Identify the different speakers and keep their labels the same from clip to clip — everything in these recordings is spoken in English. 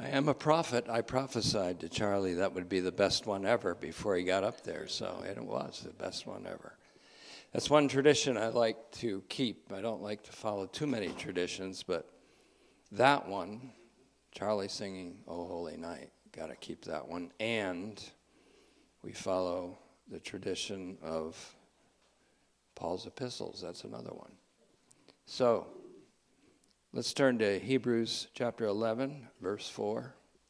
Speaker 1: I am a prophet. I prophesied to Charlie that would be the best one ever before he got up there, so it was the best one ever. That's one tradition I like to keep. I don't like to follow too many traditions, but that one, Charlie singing "O Holy Night," got to keep that one. And we follow the tradition of Paul's epistles. That's another one. So let's turn to Hebrews chapter 11, verse 4.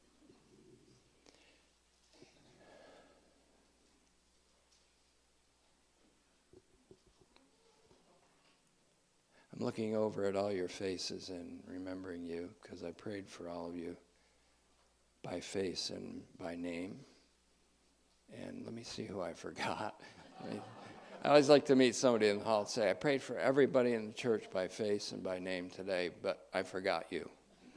Speaker 1: I'm looking over at all your faces and remembering you because I prayed for all of you by face and by name. And let me see who I forgot. I always like to meet somebody in the hall and say, I prayed for everybody in the church by face and by name today, but I forgot you.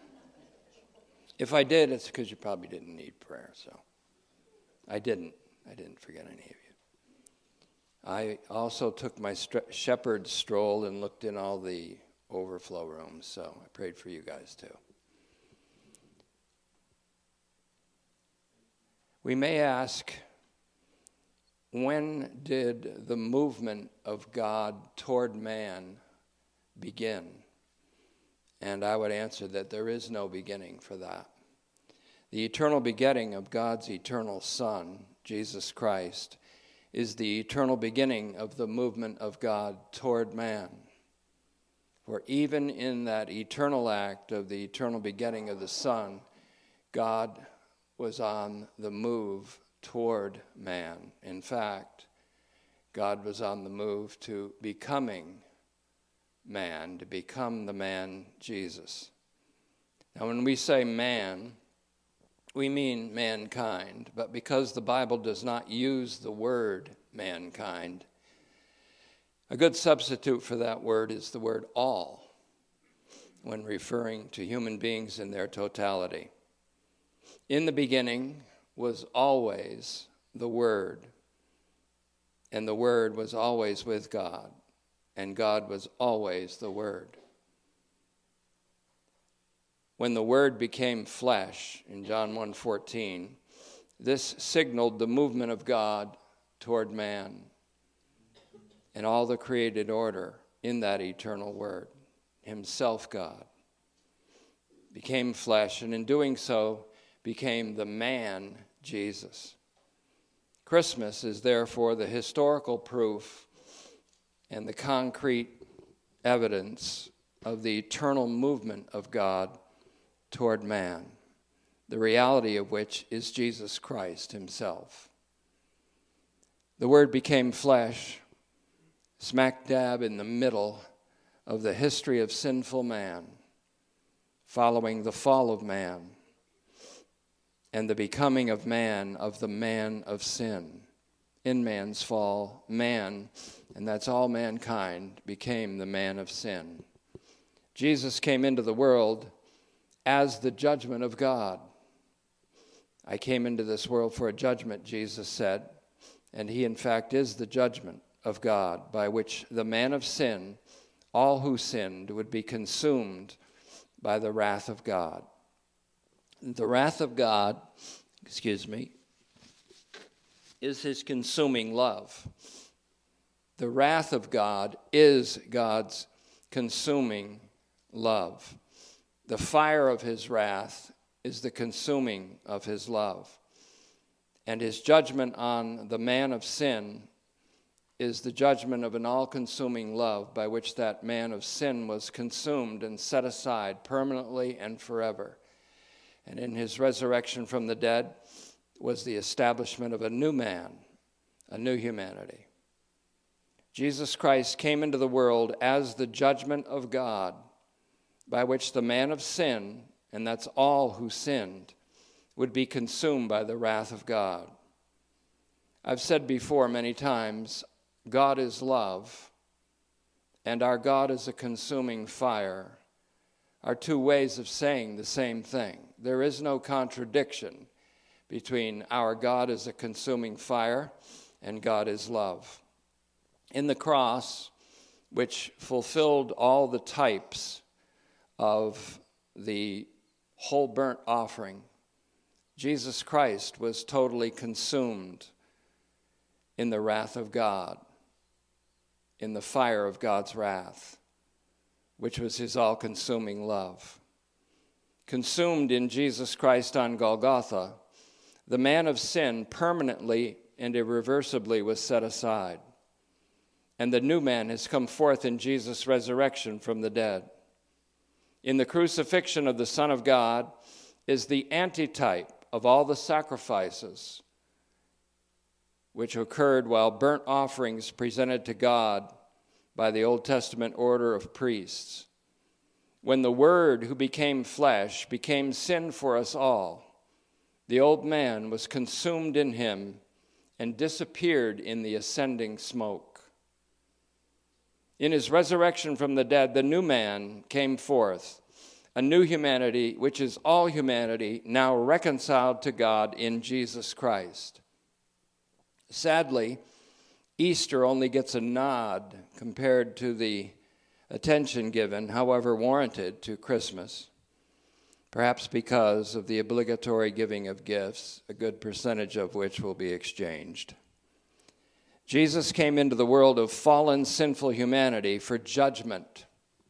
Speaker 1: If I did, it's because you probably didn't need prayer. So I didn't forget any of you. I also took my shepherd stroll and looked in all the overflow rooms, so I prayed for you guys too. We may ask, when did the movement of God toward man begin? And I would answer that there is no beginning for that. The eternal begetting of God's eternal Son, Jesus Christ, is the eternal beginning of the movement of God toward man. For even in that eternal act of the eternal begetting of the Son, God was on the move toward man. In fact, God was on the move to becoming man, to become the man Jesus. Now, when we say man, we mean mankind, but because the Bible does not use the word mankind, a good substitute for that word is the word all, when referring to human beings in their totality. In the beginning was always the Word, and the Word was always with God, and God was always the Word. When the Word became flesh, in John 1:14, this signaled the movement of God toward man and all the created order in that eternal Word. Himself, God, became flesh, and in doing so, became the man Jesus. Christmas is therefore the historical proof and the concrete evidence of the eternal movement of God toward man, the reality of which is Jesus Christ himself. The Word became flesh, smack dab in the middle of the history of sinful man, following the fall of man and the becoming of man, of the man of sin. In man's fall, man, and that's all mankind, became the man of sin. Jesus came into the world as the judgment of God. I came into this world for a judgment, Jesus said, and he in fact is the judgment of God, by which the man of sin, all who sinned, would be consumed by the wrath of God. The wrath of God, is his consuming love. The wrath of God is God's consuming love. The fire of his wrath is the consuming of his love. And his judgment on the man of sin is the judgment of an all-consuming love by which that man of sin was consumed and set aside permanently and forever. And in his resurrection from the dead was the establishment of a new man, a new humanity. Jesus Christ came into the world as the judgment of God, by which the man of sin, and that's all who sinned, would be consumed by the wrath of God. I've said before many times, God is love, and our God is a consuming fire, are two ways of saying the same thing. There is no contradiction between our God is a consuming fire and God is love. In the cross, which fulfilled all the types of the whole burnt offering. Jesus Christ was totally consumed in the wrath of God, in the fire of God's wrath, which was his all-consuming love. Consumed in Jesus Christ on Golgotha, the man of sin permanently and irreversibly was set aside, and the new man has come forth in Jesus' resurrection from the dead. In the crucifixion of the Son of God is the antitype of all the sacrifices which occurred while burnt offerings presented to God by the Old Testament order of priests. When the Word who became flesh became sin for us all, the old man was consumed in him and disappeared in the ascending smoke. In his resurrection from the dead, the new man came forth, a new humanity, which is all humanity, now reconciled to God in Jesus Christ. Sadly, Easter only gets a nod compared to the attention given, however warranted, to Christmas, perhaps because of the obligatory giving of gifts, a good percentage of which will be exchanged. Jesus came into the world of fallen, sinful humanity for judgment,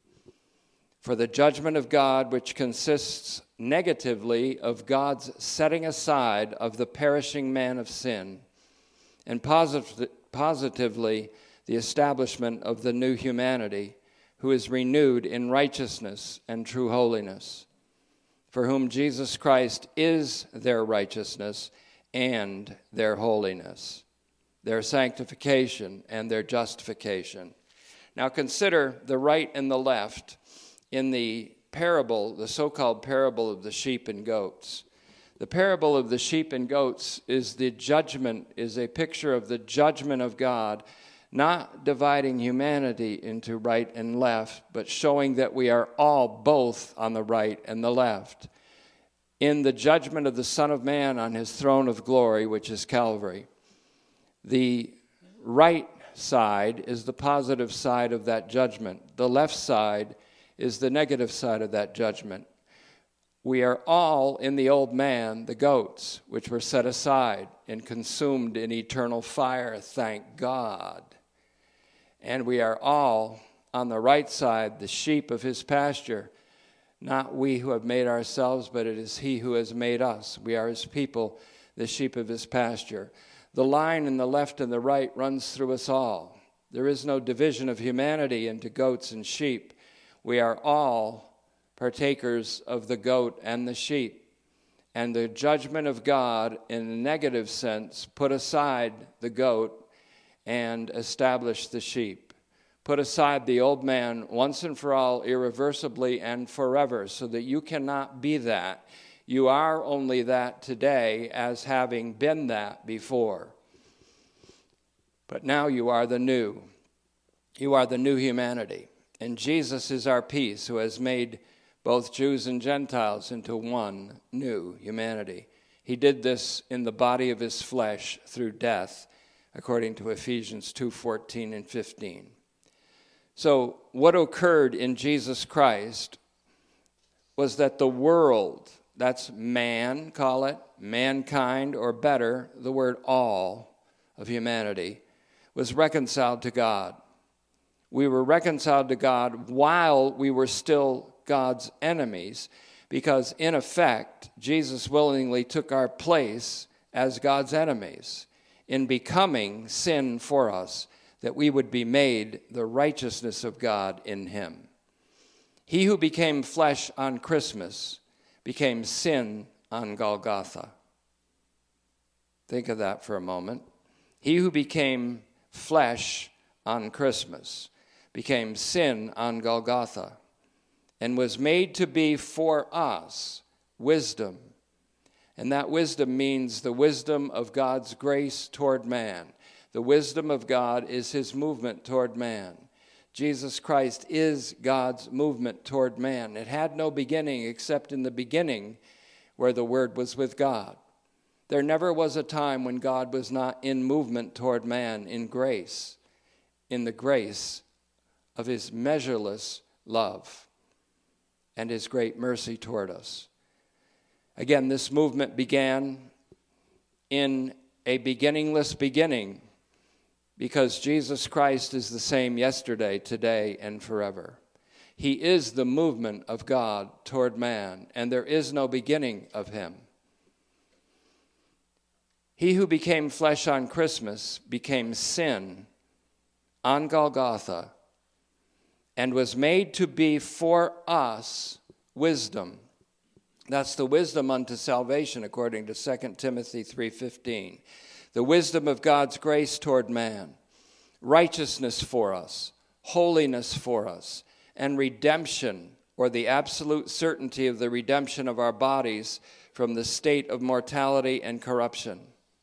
Speaker 1: for the judgment of God, which consists negatively of God's setting aside of the perishing man of sin, and positively the establishment of the new humanity, who is renewed in righteousness and true holiness, for whom Jesus Christ is their righteousness and their holiness, their sanctification and their justification. Now consider the right and the left in the parable, the so-called parable of the sheep and goats. The parable of the sheep and goats is a picture of the judgment of God, not dividing humanity into right and left, but showing that we are all both on the right and the left, in the judgment of the Son of Man on his throne of glory, which is Calvary. The right side is the positive side of that judgment. The left side is the negative side of that judgment. We are all in the old man, the goats, which were set aside and consumed in eternal fire, thank God. And we are all on the right side, the sheep of his pasture. Not we who have made ourselves, but it is he who has made us. We are his people, the sheep of his pasture. The line in the left and the right runs through us all. There is no division of humanity into goats and sheep. We are all partakers of the goat and the sheep. And the judgment of God, in a negative sense, put aside the goat and established the sheep. Put aside the old man once and for all, irreversibly and forever, so that you cannot be that. You are only that today, as having been that before. But now you are the new. You are the new humanity. And Jesus is our peace, who has made both Jews and Gentiles into one new humanity. He did this in the body of his flesh through death, according to Ephesians 2:14 and 15. So what occurred in Jesus Christ was that the world, that's man, call it, mankind, or better, the word all of humanity, was reconciled to God. We were reconciled to God while we were still God's enemies, because in effect, Jesus willingly took our place as God's enemies in becoming sin for us, that we would be made the righteousness of God in him. He who became flesh on Christmas became sin on Golgotha. Think of that for a moment. He who became flesh on Christmas became sin on Golgotha, and was made to be for us wisdom. And that wisdom means the wisdom of God's grace toward man. The wisdom of God is his movement toward man. Jesus Christ is God's movement toward man. It had no beginning except in the beginning where the Word was with God. There never was a time when God was not in movement toward man in grace, in the grace of his measureless love and his great mercy toward us. Again, this movement began in a beginningless beginning because Jesus Christ is the same yesterday, today, and forever. He is the movement of God toward man, and there is no beginning of him. He who became flesh on Christmas became sin on Golgotha and was made to be for us wisdom. That's the wisdom unto salvation, according to 2 Timothy 3:15. The wisdom of God's grace toward man, righteousness for us, holiness for us, and redemption, or the absolute certainty of the redemption of our bodies from the state of mortality and corruption.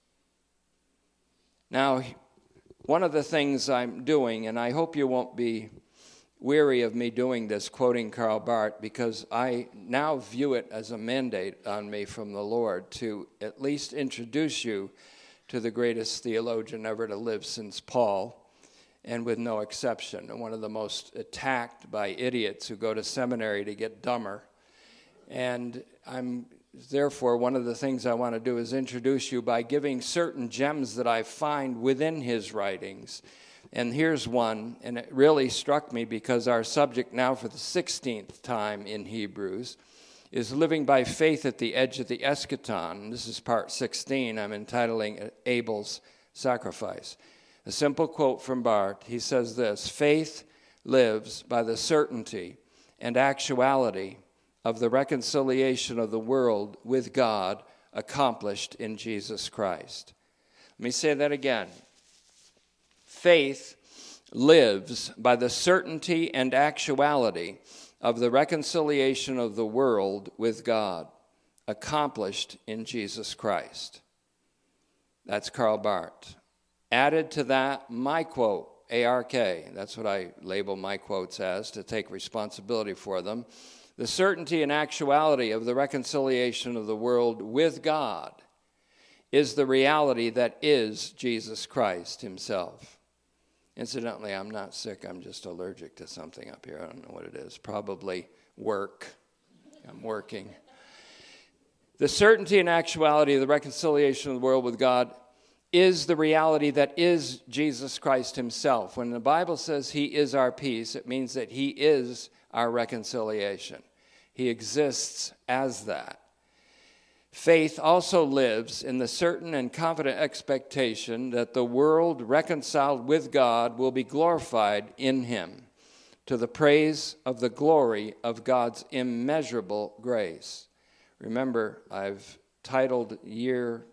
Speaker 1: Now, one of the things I'm doing, and I hope you won't be weary of me doing this, quoting Karl Barth, because I now view it as a mandate on me from the Lord to at least introduce you to the greatest theologian ever to live since Paul, and with no exception, and one of the most attacked by idiots who go to seminary to get dumber. And therefore, one of the things I want to do is introduce you by giving certain gems that I find within his writings. And here's one, and it really struck me because our subject now for the 16th time in Hebrews is living by faith at the edge of the eschaton. This is part 16. I'm entitling Abel's sacrifice. A simple quote from Barth. He says this: faith lives by the certainty and actuality of the reconciliation of the world with God accomplished in Jesus Christ. Let me say that again. Faith lives by the certainty and actuality of the reconciliation of the world with God accomplished in Jesus Christ. That's Karl Barth. Added to that, my quote, A-R-K, that's what I label my quotes as, to take responsibility for them. The certainty and actuality of the reconciliation of the world with God is the reality that is Jesus Christ himself. Incidentally, I'm not sick. I'm just allergic to something up here. I don't know what it is. Probably work. I'm working. The certainty and actuality of the reconciliation of the world with God is the reality that is Jesus Christ himself. When the Bible says he is our peace, it means that he is our reconciliation. He exists as that. Faith also lives in the certain and confident expectation that the world reconciled with God will be glorified in him, to the praise of the glory of God's immeasurable grace. Remember, I've titled year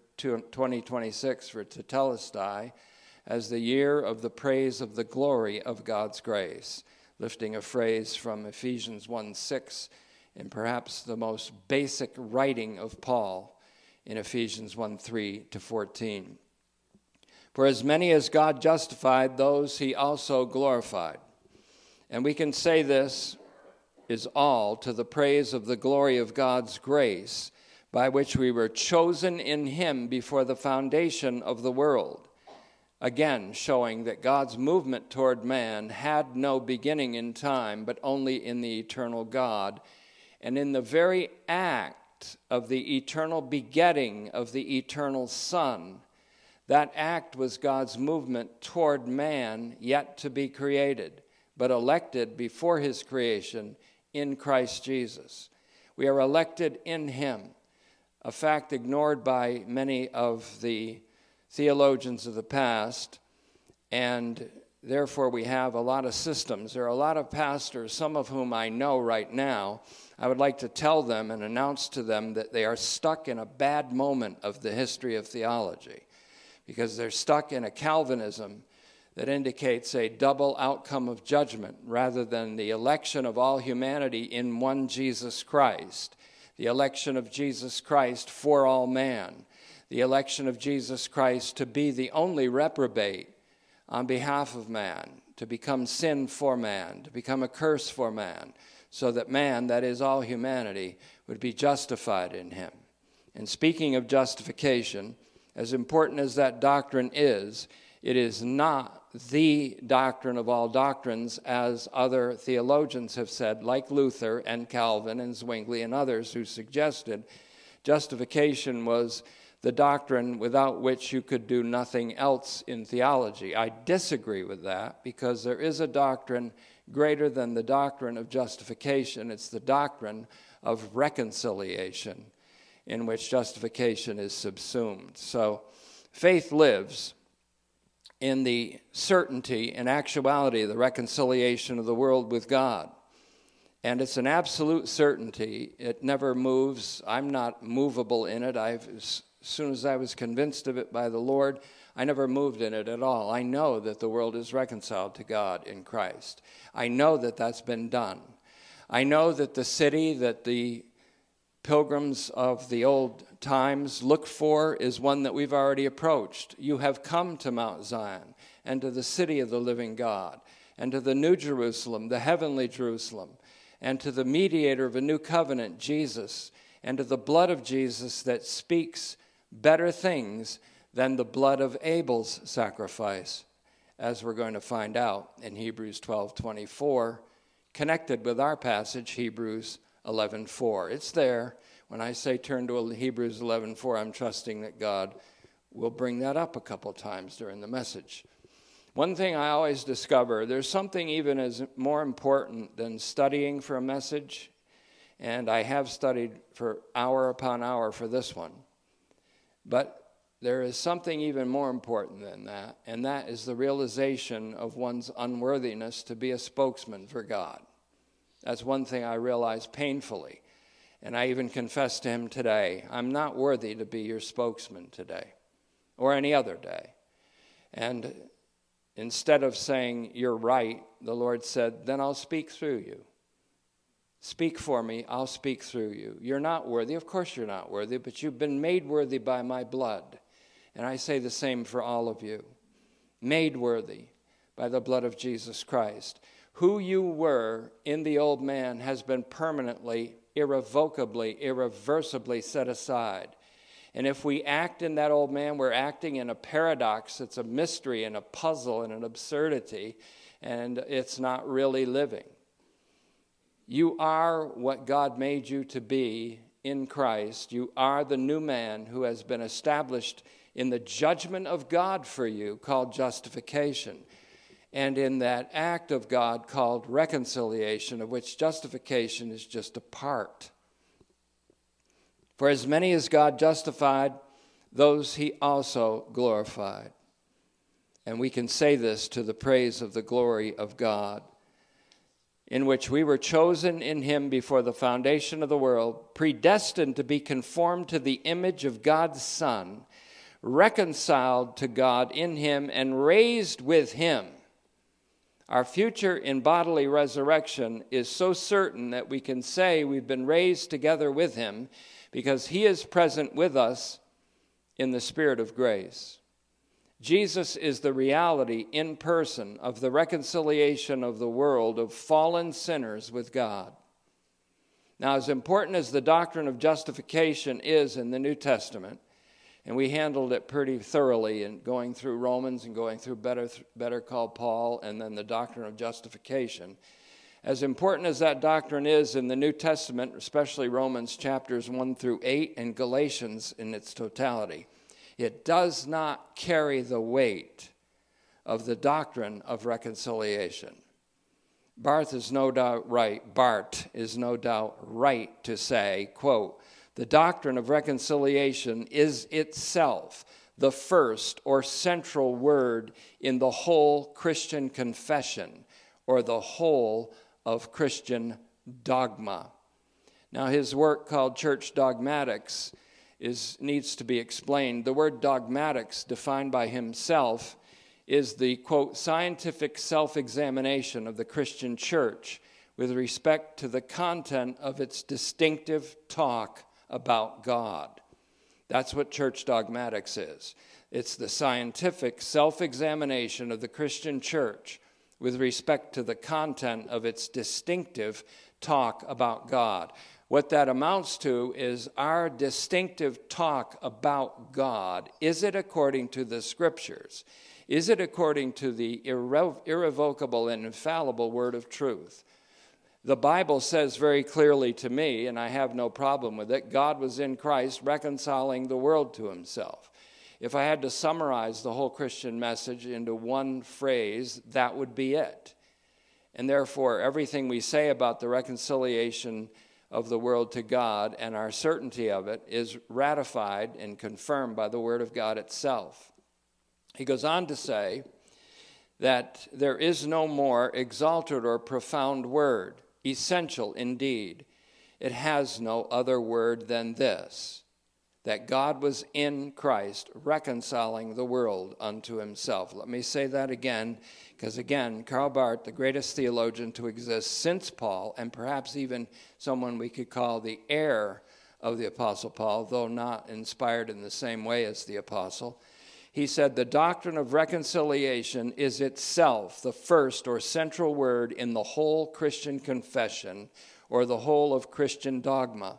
Speaker 1: 2026 for Tetelestai as the year of the praise of the glory of God's grace, lifting a phrase from Ephesians 1:6, and perhaps the most basic writing of Paul in Ephesians 1:3-14. For as many as God justified, those he also glorified. And we can say this is all to the praise of the glory of God's grace, by which we were chosen in him before the foundation of the world. Again, showing that God's movement toward man had no beginning in time, but only in the eternal God. And in the very act of the eternal begetting of the eternal Son, that act was God's movement toward man yet to be created, but elected before his creation in Christ Jesus. We are elected in him, a fact ignored by many of the theologians of the past, and therefore we have a lot of systems. There are a lot of pastors, some of whom I know right now. I would like to tell them and announce to them that they are stuck in a bad moment of the history of theology, because they're stuck in a Calvinism that indicates a double outcome of judgment rather than the election of all humanity in one Jesus Christ, the election of Jesus Christ for all man, the election of Jesus Christ to be the only reprobate on behalf of man, to become sin for man, to become a curse for man, so that man, that is all humanity, would be justified in him. And speaking of justification, as important as that doctrine is, it is not the doctrine of all doctrines, as other theologians have said, like Luther and Calvin and Zwingli and others who suggested Justification was the doctrine without which you could do nothing else in theology. I disagree with that because there is a doctrine greater than the doctrine of justification. It's the doctrine of reconciliation, in which justification is subsumed. So faith lives in the certainty and actuality of the reconciliation of the world with God. And it's an absolute certainty. It never moves. I'm not movable in it. As soon as I was convinced of it by the Lord, I never moved in it at all. I know that the world is reconciled to God in Christ. I know that that's been done. I know that the city that the pilgrims of the old times looked for is one that we've already approached. You have come to Mount Zion and to the city of the living God and to the New Jerusalem, the heavenly Jerusalem, and to the mediator of a new covenant, Jesus, and to the blood of Jesus that speaks better things than the blood of Abel's sacrifice, as we're going to find out in Hebrews 12:24, connected with our passage, Hebrews 11:4. It's there. When I say turn to Hebrews 11:4, I'm trusting that God will bring that up a couple times during the message. One thing I always discover, there's something even as more important than studying for a message, and I have studied for hour upon hour for this one, but there is something even more important than that, and that is the realization of one's unworthiness to be a spokesman for God. That's one thing I realize painfully, and I even confess to him today, I'm not worthy to be your spokesman today or any other day. And instead of saying, you're right, the Lord said, then I'll speak through you. Speak for me, I'll speak through you. You're not worthy. Of course you're not worthy, but you've been made worthy by my blood. And I say the same for all of you. Made worthy by the blood of Jesus Christ. Who you were in the old man has been permanently, irrevocably, irreversibly set aside. And if we act in that old man, we're acting in a paradox. It's a mystery and a puzzle and an absurdity, and it's not really living. You are what God made you to be in Christ. You are the new man who has been established in the judgment of God for you, called justification, and in that act of God called reconciliation, of which justification is just a part. For as many as God justified, those he also glorified. And we can say this to the praise of the glory of God, in which we were chosen in him before the foundation of the world, predestined to be conformed to the image of God's Son, reconciled to God in him and raised with him. Our future in bodily resurrection is so certain that we can say we've been raised together with him because he is present with us in the Spirit of grace. Jesus is the reality in person of the reconciliation of the world of fallen sinners with God. Now, as important as the doctrine of justification is in the New Testament, and we handled it pretty thoroughly in going through Romans and going through Better Call Paul and then the doctrine of justification. As important as that doctrine is in the New Testament, especially Romans chapters 1 through 8 and Galatians in its totality, it does not carry the weight of the doctrine of reconciliation. Bart is no doubt right to say, quote, the doctrine of reconciliation is itself the first or central word in the whole Christian confession or the whole of Christian dogma. Now, his work called Church Dogmatics needs to be explained. The word dogmatics, defined by himself, is the, quote, scientific self-examination of the Christian church with respect to the content of its distinctive talk about God. That's what church dogmatics is. It's the scientific self-examination of the Christian church with respect to the content of its distinctive talk about God. What that amounts to is our distinctive talk about God. Is it according to the Scriptures? Is it according to the irrevocable and infallible word of truth? The Bible says very clearly to me, and I have no problem with it, God was in Christ reconciling the world to himself. If I had to summarize the whole Christian message into one phrase, that would be it. And therefore, everything we say about the reconciliation of the world to God and our certainty of it is ratified and confirmed by the Word of God itself. He goes on to say that there is no more exalted or profound word, essential indeed. It has no other word than this, that God was in Christ reconciling the world unto himself. Let me say that again, because again, Karl Barth, the greatest theologian to exist since Paul, and perhaps even someone we could call the heir of the Apostle Paul, though not inspired in the same way as the Apostle, he said, the doctrine of reconciliation is itself the first or central word in the whole Christian confession or the whole of Christian dogma.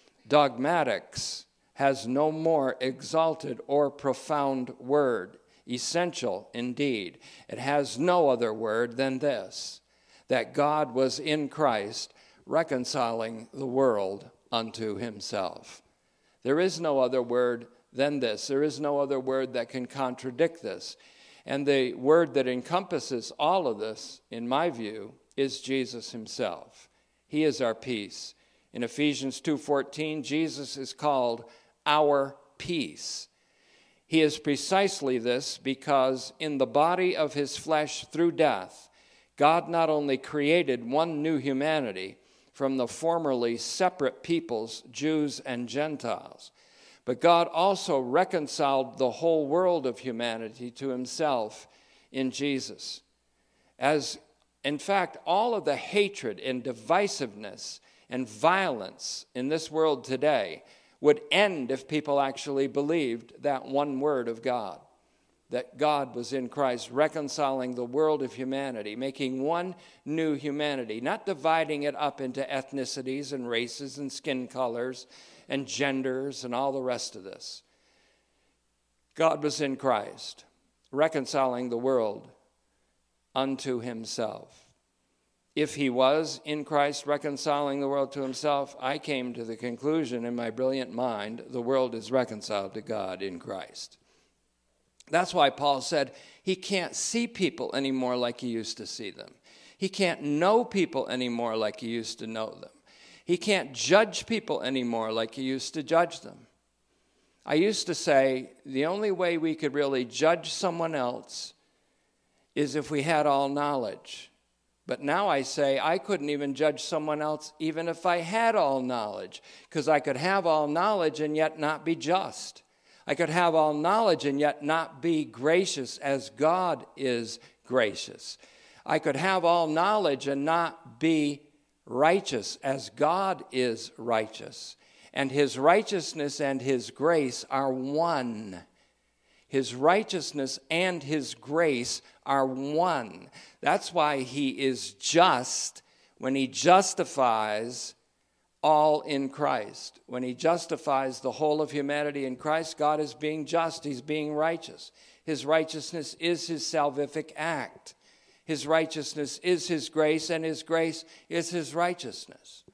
Speaker 1: Dogmatics has no more exalted or profound word, essential indeed. It has no other word than this, that God was in Christ reconciling the world unto himself. There is no other word than this. There is no other word that can contradict this. And the word that encompasses all of this, in my view, is Jesus himself. He is our peace. In Ephesians 2:14, Jesus is called our peace. He is precisely this because in the body of his flesh through death, God not only created one new humanity from the formerly separate peoples, Jews and Gentiles, but God also reconciled the whole world of humanity to himself in Jesus. As, in fact, all of the hatred and divisiveness and violence in this world today would end if people actually believed that one word of God, that God was in Christ reconciling the world of humanity, making one new humanity, not dividing it up into ethnicities and races and skin colors and genders and all the rest of this. God was in Christ, reconciling the world unto himself. If he was in Christ reconciling the world to himself, I came to the conclusion in my brilliant mind, the world is reconciled to God in Christ. That's why Paul said he can't see people anymore like he used to see them. He can't know people anymore like he used to know them. He can't judge people anymore like he used to judge them. I used to say the only way we could really judge someone else is if we had all knowledge. But now I say I couldn't even judge someone else even if I had all knowledge, because I could have all knowledge and yet not be just. I could have all knowledge and yet not be gracious as God is gracious. I could have all knowledge and not be righteous as God is righteous. And his righteousness and his grace are one. His righteousness and his grace are one. That's why he is just when he justifies all in Christ. When he justifies the whole of humanity in Christ, God is being just. He's being righteous. His righteousness is his salvific act. His righteousness is his grace, and his grace is his righteousness.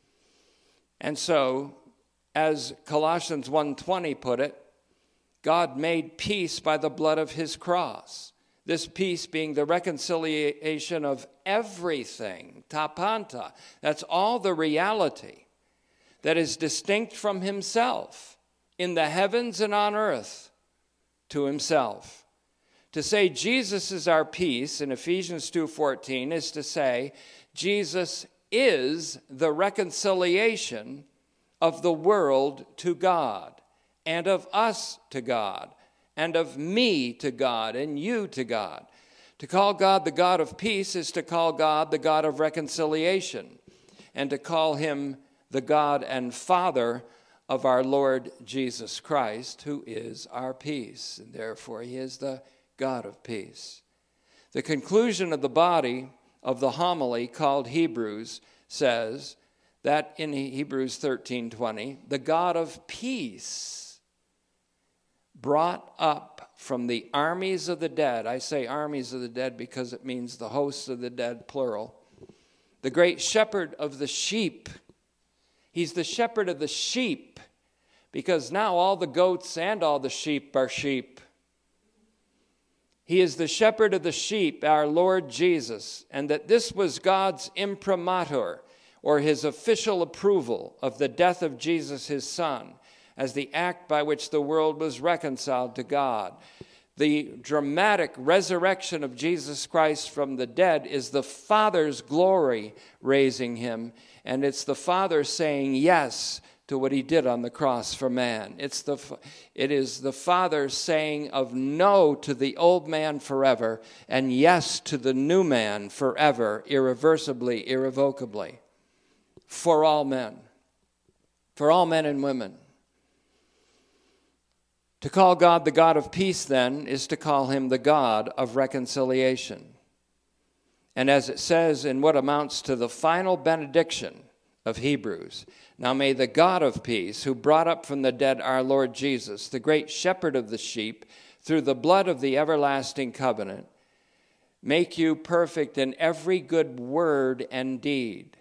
Speaker 1: And so, as Colossians 1:20 put it, God made peace by the blood of his cross. This peace being the reconciliation of everything, tapanta. That's all the reality that is distinct from himself in the heavens and on earth to himself. To say Jesus is our peace in Ephesians 2:14 is to say Jesus is the reconciliation of the world to God and of us to God and of me to God and you to God. To call God the God of peace is to call God the God of reconciliation and to call him the God and Father of our Lord Jesus Christ, who is our peace. And therefore, he is the God of peace. The conclusion of the body of the homily called Hebrews says that in Hebrews 13:20, the God of peace brought up from the armies of the dead. I say armies of the dead because it means the hosts of the dead, plural. the great shepherd of the sheep. He's the shepherd of the sheep, because now all the goats and all the sheep are sheep. He is the shepherd of the sheep, our Lord Jesus, and that this was God's imprimatur, or his official approval of the death of Jesus, his Son, as the act by which the world was reconciled to God. The dramatic resurrection of Jesus Christ from the dead is the Father's glory raising him, and it's the Father saying yes to what he did on the cross for man. It is the Father saying of no to the old man forever and yes to the new man forever, irreversibly, irrevocably, for all men and women. To call God the God of peace, then, is to call him the God of reconciliation. And as it says in what amounts to the final benediction of Hebrews, now may the God of peace, who brought up from the dead our Lord Jesus, the great shepherd of the sheep, through the blood of the everlasting covenant, make you perfect in every good word and deed.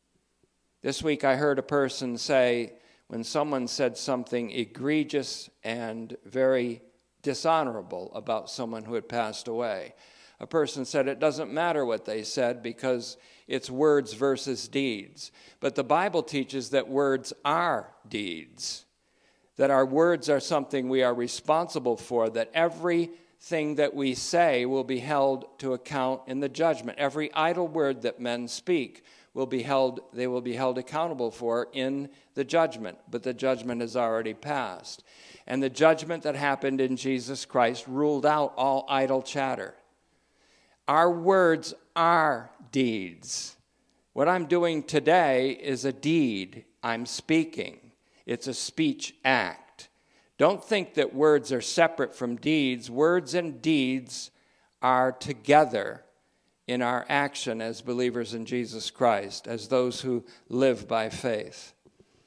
Speaker 1: This week I heard a person say, when someone said something egregious and very dishonorable about someone who had passed away, a person said it doesn't matter what they said because it's words versus deeds. But the Bible teaches that words are deeds, that our words are something we are responsible for, that everything that we say will be held to account in the judgment. Every idle word that men speak they will be held accountable for in the judgment, but the judgment has already passed. And the judgment that happened in Jesus Christ ruled out all idle chatter. Our words are deeds. What I'm doing today is a deed. I'm speaking. It's a speech act. Don't think that words are separate from deeds. Words and deeds are together in our action as believers in Jesus Christ, as those who live by faith.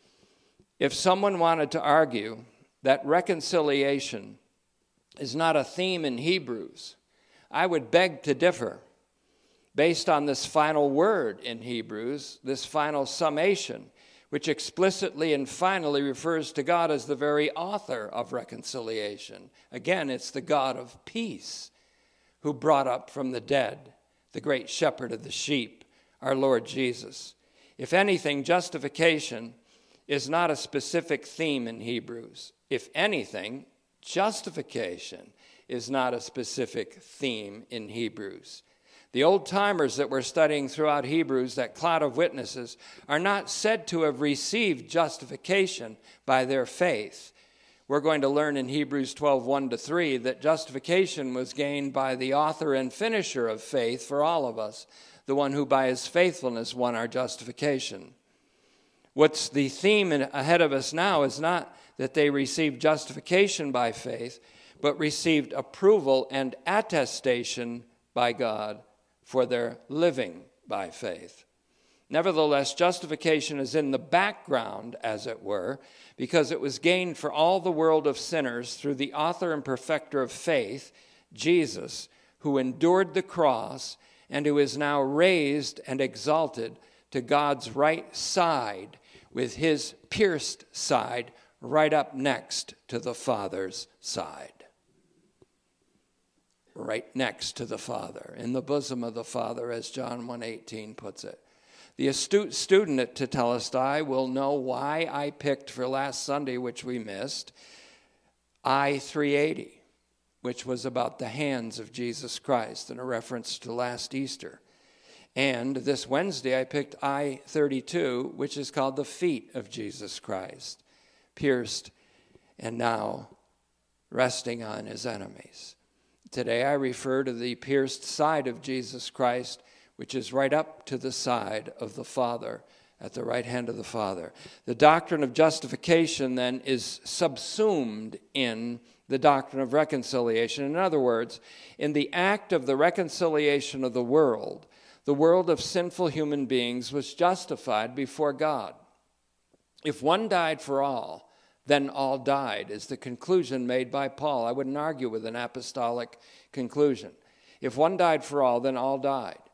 Speaker 1: If someone wanted to argue that reconciliation is not a theme in Hebrews, I would beg to differ based on this final word in Hebrews, this final summation, which explicitly and finally refers to God as the very author of reconciliation. Again, it's the God of peace who brought up from the dead the great shepherd of the sheep, our Lord Jesus. If anything, justification is not a specific theme in Hebrews. If anything, justification is not a specific theme in Hebrews. The old-timers that we're studying throughout Hebrews, that cloud of witnesses, are not said to have received justification by their faith. We're going to learn in Hebrews 12:1-3 that justification was gained by the author and finisher of faith for all of us, the one who by his faithfulness won our justification. What's the theme ahead of us now is not that they received justification by faith, but received approval and attestation by God for their living by faith. Nevertheless, justification is in the background, as it were, because it was gained for all the world of sinners through the author and perfecter of faith, Jesus, who endured the cross and who is now raised and exalted to God's right side, with his pierced side right up next to the Father's side. Right next to the Father, in the bosom of the Father, as John 1:18 puts it. The astute student at Tetelestai will know why I picked for last Sunday, which we missed, I-380, which was about the hands of Jesus Christ and a reference to last Easter. And this Wednesday I picked I-32, which is called the feet of Jesus Christ, pierced and now resting on his enemies. Today I refer to the pierced side of Jesus Christ, which is right up to the side of the Father, at the right hand of the Father. The doctrine of justification, then, is subsumed in the doctrine of reconciliation. In other words, in the act of the reconciliation of the world of sinful human beings was justified before God. If one died for all, then all died, is the conclusion made by Paul. I wouldn't argue with an apostolic conclusion. If one died for all, then all died.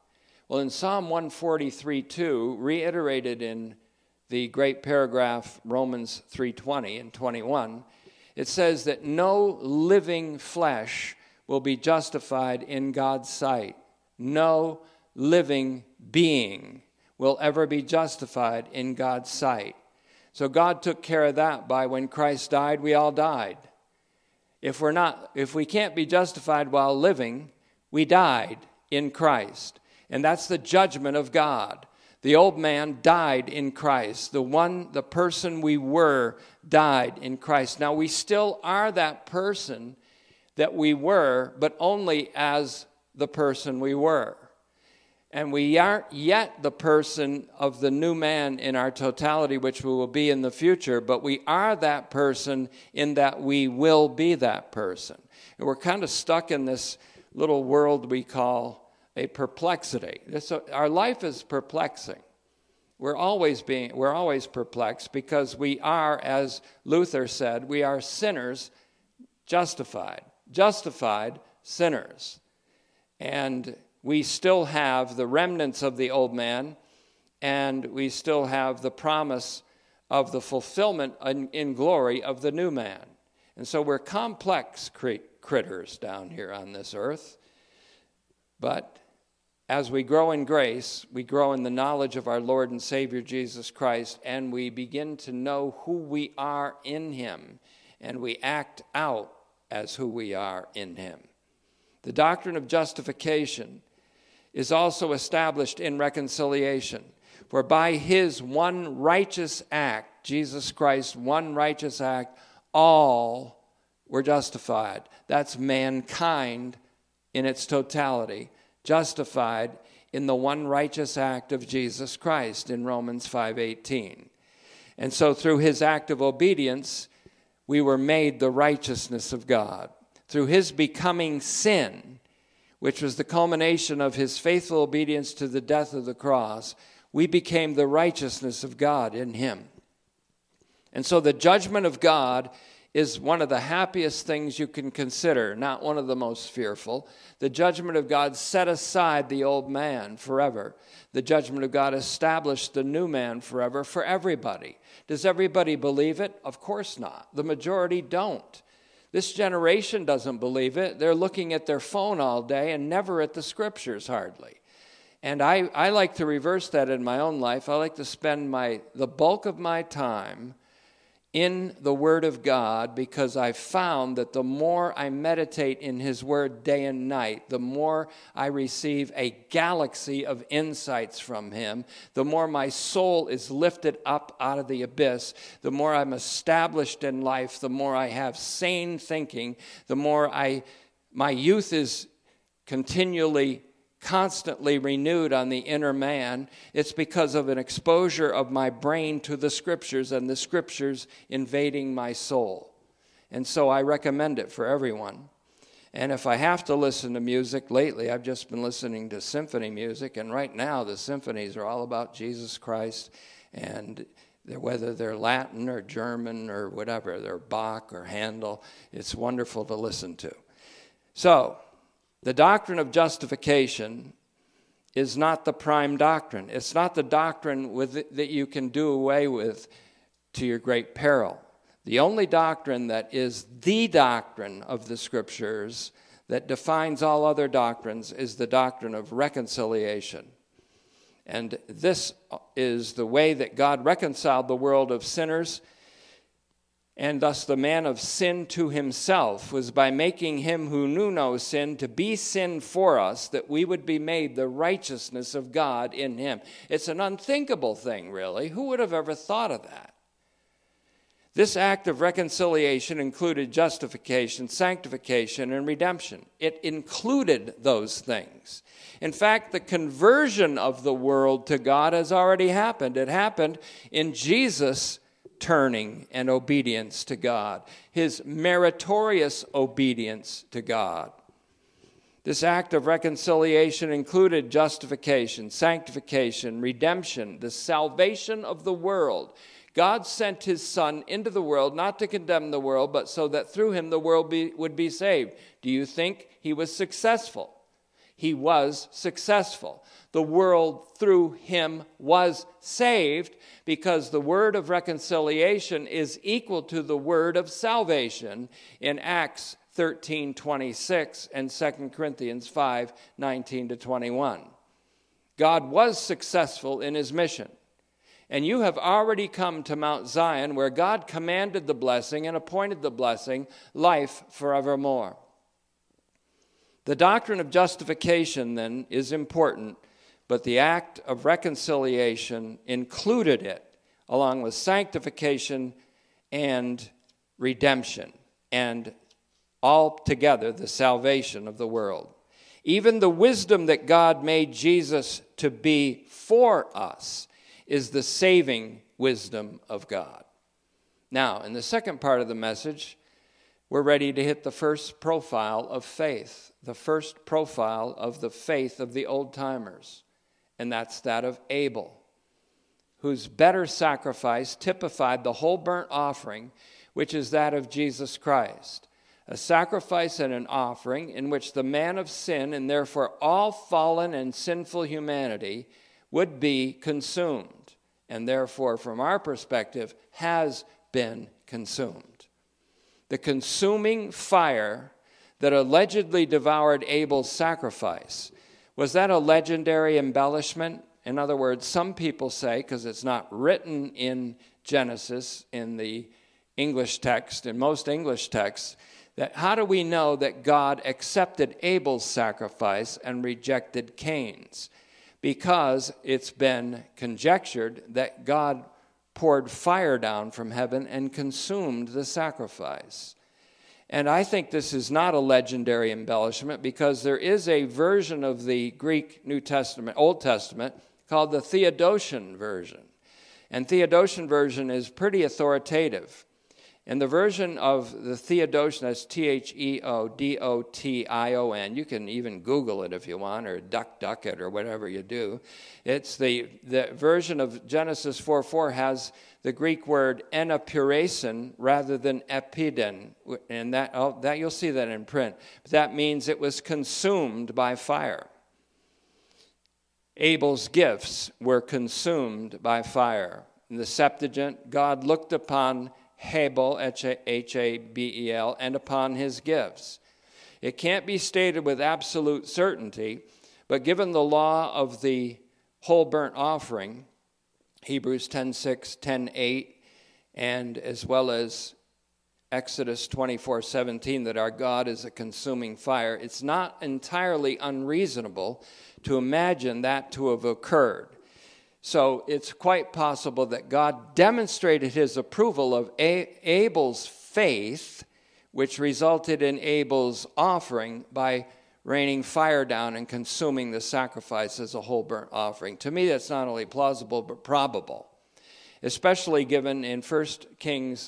Speaker 1: Well, in Psalm 143:2, reiterated in the great paragraph Romans 3:20 and 21, it says that no living flesh will be justified in God's sight. No living being will ever be justified in God's sight. So God took care of that by when Christ died, we all died. If we can't be justified while living, we died in Christ. And that's the judgment of God. The old man died in Christ. The person we were died in Christ. Now we still are that person that we were, but only as the person we were. And we aren't yet the person of the new man in our totality, which we will be in the future, but we are that person in that we will be that person. And we're kind of stuck in this little world we call a perplexity. Our life is perplexing. We're always perplexed because we are, as Luther said, we are sinners justified sinners. And we still have the remnants of the old man, and we still have the promise of the fulfillment in glory of the new man. And so we're complex critters down here on this earth. But as we grow in grace, we grow in the knowledge of our Lord and Savior Jesus Christ, and we begin to know who we are in him, and we act out as who we are in him. The doctrine of justification is also established in reconciliation. For by his one righteous act, Jesus Christ's one righteous act, all were justified. That's mankind in its totality, justified in the one righteous act of Jesus Christ in Romans 5:18. And so through his act of obedience, we were made the righteousness of God. Through his becoming sin, which was the culmination of his faithful obedience to the death of the cross, we became the righteousness of God in him. And so the judgment of God is one of the happiest things you can consider, not one of the most fearful. The judgment of God set aside the old man forever. The judgment of God established the new man forever for everybody. Does everybody believe it? Of course not. The majority don't. This generation doesn't believe it. They're looking at their phone all day and never at the scriptures hardly. And I like to reverse that in my own life. I like to spend the bulk of my time in the Word of God, because I've found that the more I meditate in his Word day and night, the more I receive a galaxy of insights from him, the more my soul is lifted up out of the abyss, the more I'm established in life, the more I have sane thinking, the more my youth is constantly renewed on the inner man. It's because of an exposure of my brain to the scriptures and the scriptures invading my soul. And so I recommend it for everyone. And if I have to listen to music, lately I've just been listening to symphony music, and right now the symphonies are all about Jesus Christ, and whether they're Latin or German or whatever, they're Bach or Handel, it's wonderful to listen to. So, the doctrine of justification is not the prime doctrine. It's not the doctrine that you can do away with to your great peril. The only doctrine that is the doctrine of the Scriptures that defines all other doctrines is the doctrine of reconciliation. And this is the way that God reconciled the world of sinners, and thus the man of sin to himself, was by making him who knew no sin to be sin for us, that we would be made the righteousness of God in him. It's an unthinkable thing, really. Who would have ever thought of that? This act of reconciliation included justification, sanctification, and redemption. It included those things. In fact, the conversion of the world to God has already happened. It happened in Jesus' turning and obedience to God, his meritorious obedience to God. This act of reconciliation included justification, sanctification, redemption, the salvation of the world. God sent his Son into the world not to condemn the world, but so that through him the world would be saved. Do you think he was successful? He was successful. The world through him was saved because the word of reconciliation is equal to the word of salvation in Acts 13:26 and 2 Corinthians 5:19-21. God was successful in his mission. And you have already come to Mount Zion, where God commanded the blessing and appointed the blessing, life forevermore. The doctrine of justification, then, is important, but the act of reconciliation included it, along with sanctification and redemption, and altogether the salvation of the world. Even the wisdom that God made Jesus to be for us is the saving wisdom of God. Now, in the second part of the message, we're ready to hit the first profile of faith, the first profile of the faith of the old-timers, and that's that of Abel, whose better sacrifice typified the whole burnt offering, which is that of Jesus Christ, a sacrifice and an offering in which the man of sin, and therefore all fallen and sinful humanity, would be consumed, and therefore, from our perspective, has been consumed. The consuming fire that allegedly devoured Abel's sacrifice, was that a legendary embellishment? In other words, some people say, because it's not written in Genesis, in the English text, in most English texts, that how do we know that God accepted Abel's sacrifice and rejected Cain's? Because it's been conjectured that God poured fire down from heaven and consumed the sacrifice. And I think this is not a legendary embellishment, because there is a version of the Greek New Testament, Old Testament, called the Theodotion version. And Theodotion version is pretty authoritative. And the version of the Theodotion, that's Theodotion, you can even Google it if you want, or duck it, or whatever you do. It's the version of Genesis 4:4 has the Greek word enapurasin rather than epiden. And that you'll see that in print. But that means it was consumed by fire. Abel's gifts were consumed by fire. In the Septuagint, God looked upon Habel, Habel, and upon his gifts. It can't be stated with absolute certainty, but given the law of the whole burnt offering, Hebrews 10:6, 10:8, and as well as Exodus 24:17, that our God is a consuming fire, it's not entirely unreasonable to imagine that to have occurred. So it's quite possible that God demonstrated his approval of Abel's faith, which resulted in Abel's offering by raining fire down and consuming the sacrifice as a whole burnt offering. To me, that's not only plausible but probable, especially given in 1 Kings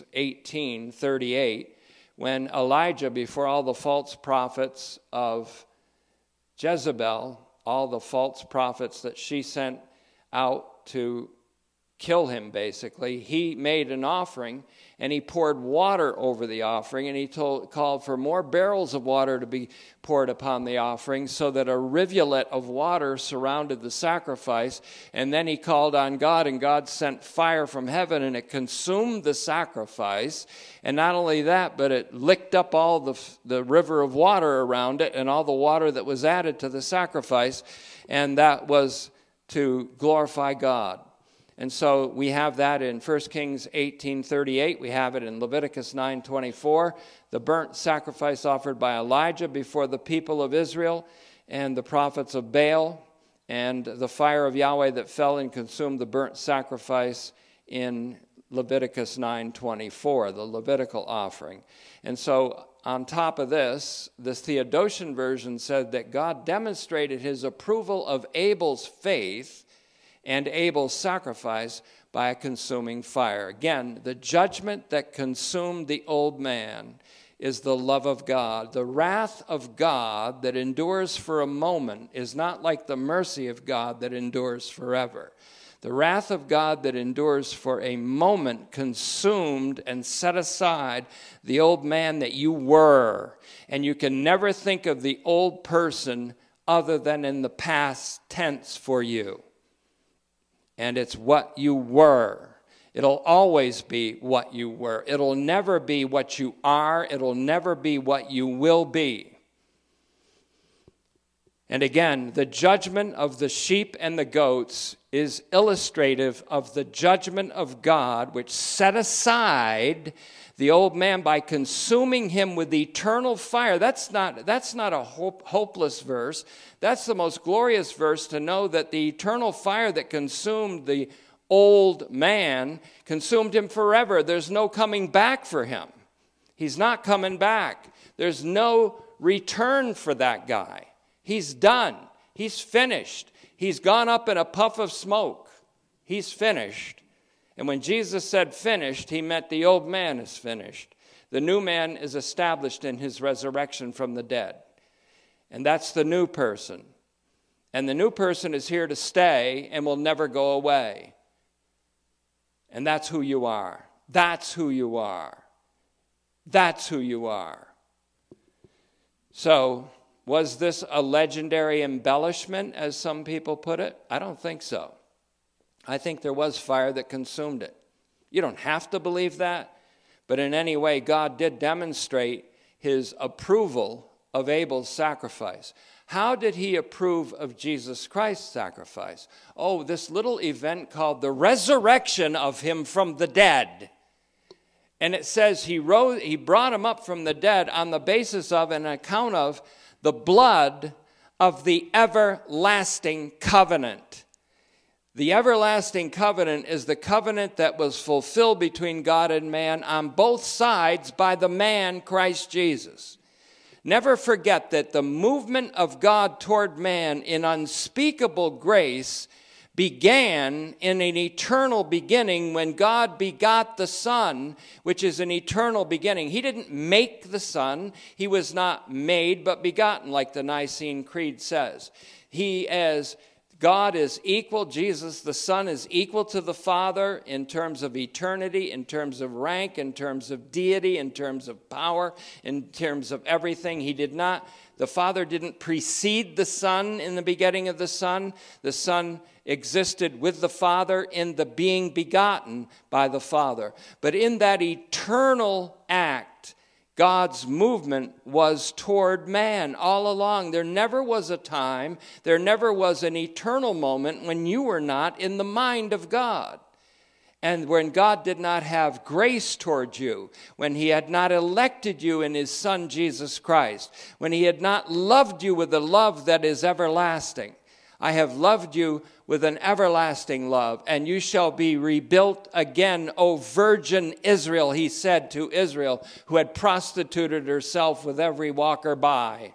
Speaker 1: 18:38, when Elijah, before all the false prophets of Jezebel, all the false prophets that she sent out to kill him, basically, he made an offering, and he poured water over the offering, and he called for more barrels of water to be poured upon the offering, so that a rivulet of water surrounded the sacrifice. And then he called on God, and God sent fire from heaven, and it consumed the sacrifice. And not only that, but it licked up all the river of water around it, and all the water that was added to the sacrifice, and that was to glorify God. And so we have that in 1 Kings 18:38. We have it in Leviticus 9:24, the burnt sacrifice offered by Elijah before the people of Israel and the prophets of Baal, and the fire of Yahweh that fell and consumed the burnt sacrifice in Leviticus 9:24, the Levitical offering. And so on top of this, the Theodotion version said that God demonstrated his approval of Abel's faith and Abel's sacrifice by a consuming fire. Again, the judgment that consumed the old man is the love of God. The wrath of God that endures for a moment is not like the mercy of God that endures forever. The wrath of God that endures for a moment consumed and set aside the old man that you were. And you can never think of the old person other than in the past tense for you. And it's what you were. It'll always be what you were. It'll never be what you are. It'll never be what you will be. And again, the judgment of the sheep and the goats is illustrative of the judgment of God, which set aside the old man by consuming him with eternal fire. That's not a hopeless verse. That's the most glorious verse, to know that the eternal fire that consumed the old man consumed him forever. There's no coming back for him. He's not coming back. There's no return for that guy. He's done. He's finished. He's gone up in a puff of smoke. He's finished. And when Jesus said finished, he meant the old man is finished. The new man is established in his resurrection from the dead. And that's the new person. And the new person is here to stay and will never go away. And that's who you are. That's who you are. That's who you are. So, was this a legendary embellishment, as some people put it? I don't think so. I think there was fire that consumed it. You don't have to believe that, but in any way, God did demonstrate his approval of Abel's sacrifice. How did he approve of Jesus Christ's sacrifice? Oh, this little event called the resurrection of him from the dead. And it says he brought him up from the dead on the basis of an account of the blood of the everlasting covenant. The everlasting covenant is the covenant that was fulfilled between God and man on both sides by the man Christ Jesus. Never forget that the movement of God toward man in unspeakable grace began in an eternal beginning when God begot the Son, which is an eternal beginning. He didn't make the Son. He was not made but begotten, like the Nicene Creed says. God is equal. Jesus, the Son, is equal to the Father in terms of eternity, in terms of rank, in terms of deity, in terms of power, in terms of everything. The Father didn't precede the Son in the begetting of the Son. The Son existed with the Father in the being begotten by the Father. But in that eternal act, God's movement was toward man all along. There never was a time, there never was an eternal moment when you were not in the mind of God. And when God did not have grace toward you, when he had not elected you in his Son Jesus Christ, when he had not loved you with a love that is everlasting. I have loved you with an everlasting love, and you shall be rebuilt again, O virgin Israel, he said to Israel, who had prostituted herself with every walker by.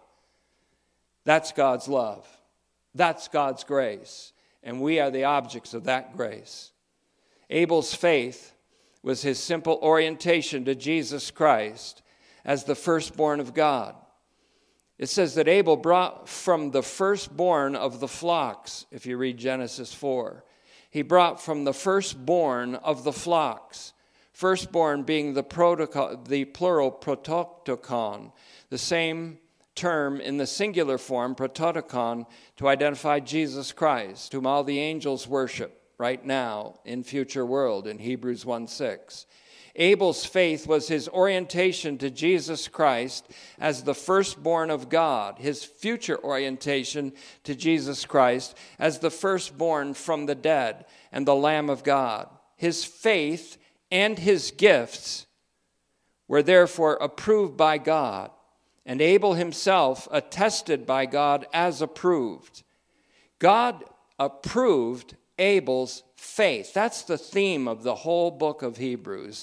Speaker 1: That's God's love. That's God's grace. And we are the objects of that grace. Abel's faith was his simple orientation to Jesus Christ as the firstborn of God. It says that Abel brought from the firstborn of the flocks, if you read Genesis 4. He brought from the firstborn of the flocks. Firstborn being the plural prototokon, the same term in the singular form, prototokon, to identify Jesus Christ, whom all the angels worship right now in future world in Hebrews 1:6. Abel's faith was his orientation to Jesus Christ as the firstborn of God, his future orientation to Jesus Christ as the firstborn from the dead and the Lamb of God. His faith and his gifts were therefore approved by God, and Abel himself attested by God as approved. God approved Abel's faith. That's the theme of the whole book of Hebrews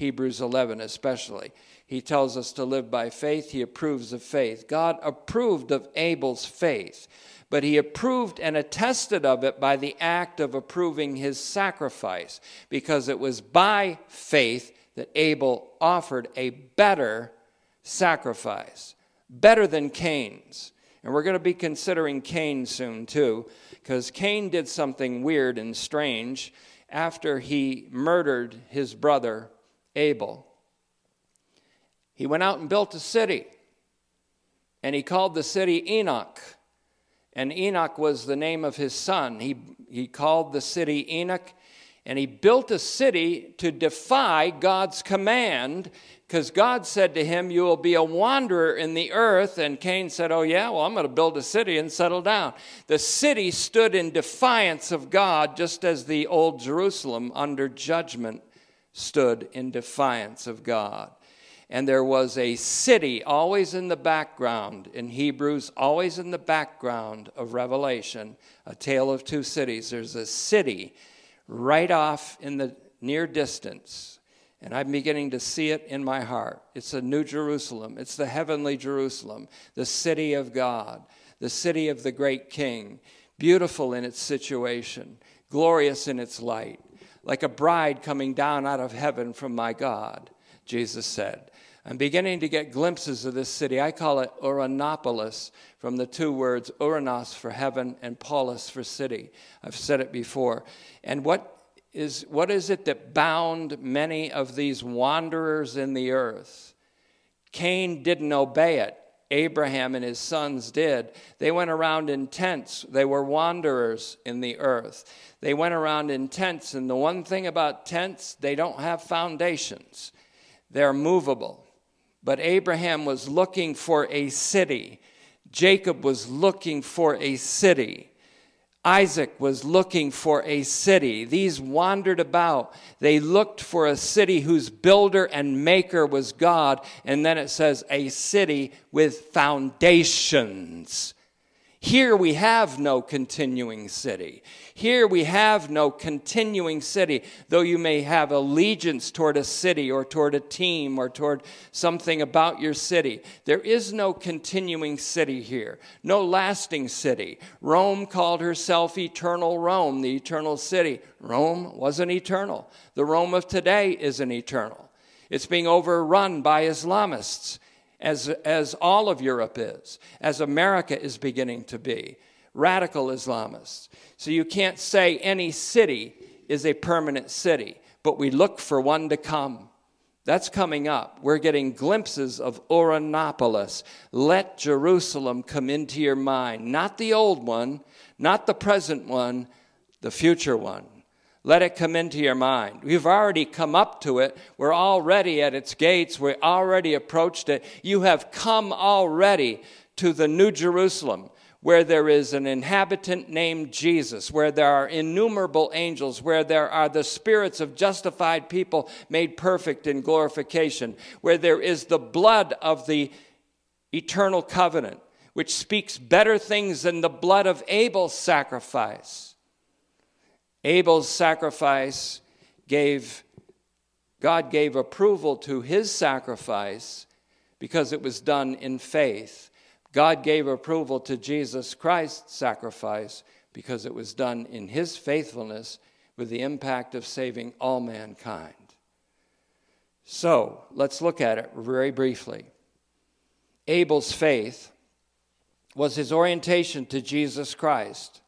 Speaker 1: 11 especially. He tells us to live by faith. He approves of faith. God approved of Abel's faith, but he approved and attested of it by the act of approving his sacrifice, because it was by faith that Abel offered a better sacrifice, better than Cain's. And we're going to be considering Cain soon too, because Cain did something weird and strange after he murdered his brother Abel. He went out and built a city, and he called the city Enoch. and Enoch was the name of his son. He called the city Enoch, and he built a city to defy God's command, because God said to him, you will be a wanderer in the earth. And Cain said, oh yeah, well, I'm going to build a city and settle down. The city stood in defiance of God, just as the old Jerusalem under judgment stood in defiance of God. And there was a city always in the background in Hebrews, always in the background of Revelation, a tale of two cities. There's a city right off in the near distance, and I'm beginning to see it in my heart. It's a New Jerusalem. It's the heavenly Jerusalem, the city of God, the city of the great King, beautiful in its situation, glorious in its light, like a bride coming down out of heaven from my God, Jesus said. I'm beginning to get glimpses of this city. I call it Uranopolis, from the two words Uranos for heaven and polis for city. I've said it before. And what is it that bound many of these wanderers in the earth? Cain didn't obey it. Abraham and his sons did. They went around in tents. They were wanderers in the earth. They went around in tents, and the one thing about tents, they don't have foundations. They're movable. But Abraham was looking for a city. Jacob was looking for a city. Isaac was looking for a city. These wandered about. They looked for a city whose builder and maker was God. And then it says a city with foundations. Here we have no continuing city. Here we have no continuing city, though you may have allegiance toward a city or toward a team or toward something about your city. There is no continuing city here, no lasting city. Rome called herself Eternal Rome, the eternal city. Rome wasn't eternal. The Rome of today isn't eternal. It's being overrun by Islamists, as all of Europe is, as America is beginning to be, radical Islamists. So you can't say any city is a permanent city, but we look for one to come. That's coming up. We're getting glimpses of Uranopolis. Let Jerusalem come into your mind. Not the old one, not the present one, the future one. Let it come into your mind. We've already come up to it. We're already at its gates. We already approached it. You have come already to the New Jerusalem, where there is an inhabitant named Jesus, where there are innumerable angels, where there are the spirits of justified people made perfect in glorification, where there is the blood of the eternal covenant, which speaks better things than the blood of Abel's sacrifice. Abel's sacrifice God gave approval to his sacrifice because it was done in faith. God gave approval to Jesus Christ's sacrifice because it was done in his faithfulness with the impact of saving all mankind. So, let's look at it very briefly. Abel's faith was his orientation to Jesus Christ.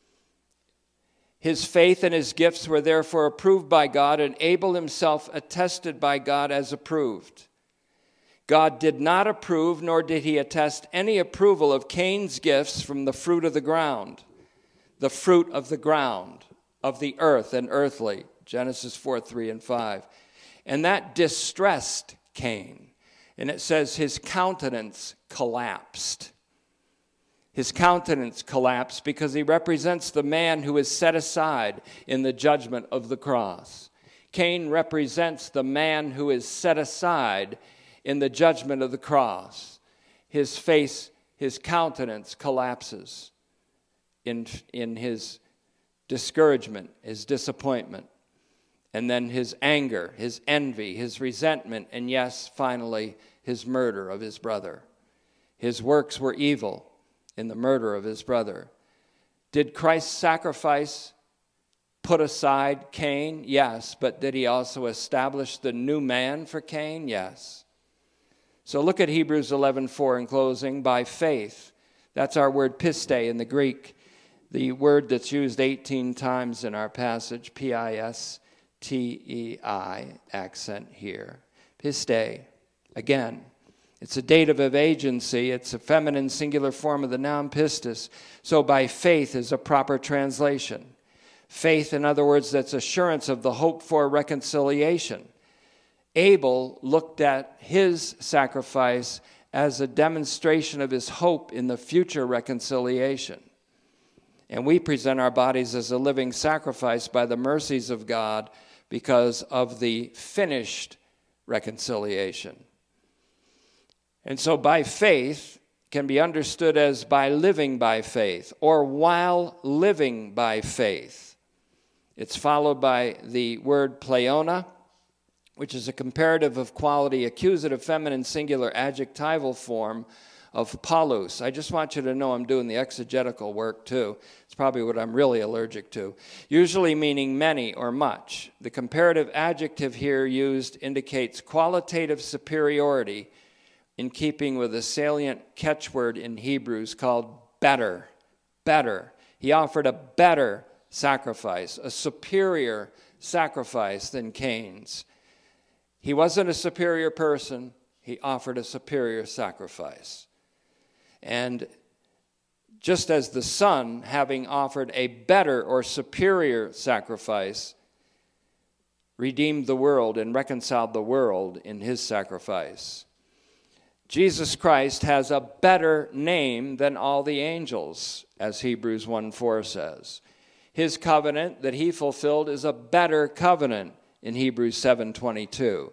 Speaker 1: His faith and his gifts were therefore approved by God, and Abel himself attested by God as approved. God did not approve, nor did he attest any approval of Cain's gifts from the fruit of the ground, the fruit of the ground, of the earth and earthly, Genesis 4:3 and 5. And that distressed Cain. And it says his countenance collapsed. His countenance collapsed because he represents the man who is set aside in the judgment of the cross. Cain represents the man who is set aside in the judgment of the cross. His face, his countenance collapses in his discouragement, his disappointment, and then his anger, his envy, his resentment, and yes, finally, his murder of his brother. His works were evil in the murder of his brother. Did Christ's sacrifice put aside Cain? Yes. But did he also establish the new man for Cain? Yes. So look at Hebrews 11:4 in closing. By faith, that's our word piste in the Greek, the word that's used 18 times in our passage, P-I-S-T-E-I, accent here. Piste. Again, It's a dative of agency. It's a feminine singular form of the noun pistis. So by faith is a proper translation. Faith, in other words, that's assurance of the hope for reconciliation. Abel looked at his sacrifice as a demonstration of his hope in the future reconciliation. And we present our bodies as a living sacrifice by the mercies of God because of the finished reconciliation. And so by faith can be understood as by living by faith or while living by faith. It's followed by the word pleiona, which is a comparative of quality, accusative, feminine, singular, adjectival form of paulus. I just want you to know I'm doing the exegetical work too. It's probably what I'm really allergic to. Usually meaning many or much. The comparative adjective here used indicates qualitative superiority in keeping with a salient catchword in Hebrews called better. Better. He offered a better sacrifice, a superior sacrifice than Cain's. He wasn't a superior person. He offered a superior sacrifice. And just as the Son, having offered a better or superior sacrifice, redeemed the world and reconciled the world in his sacrifice, Jesus Christ has a better name than all the angels, as Hebrews 1:4 says. His covenant that he fulfilled is a better covenant in Hebrews 7:22.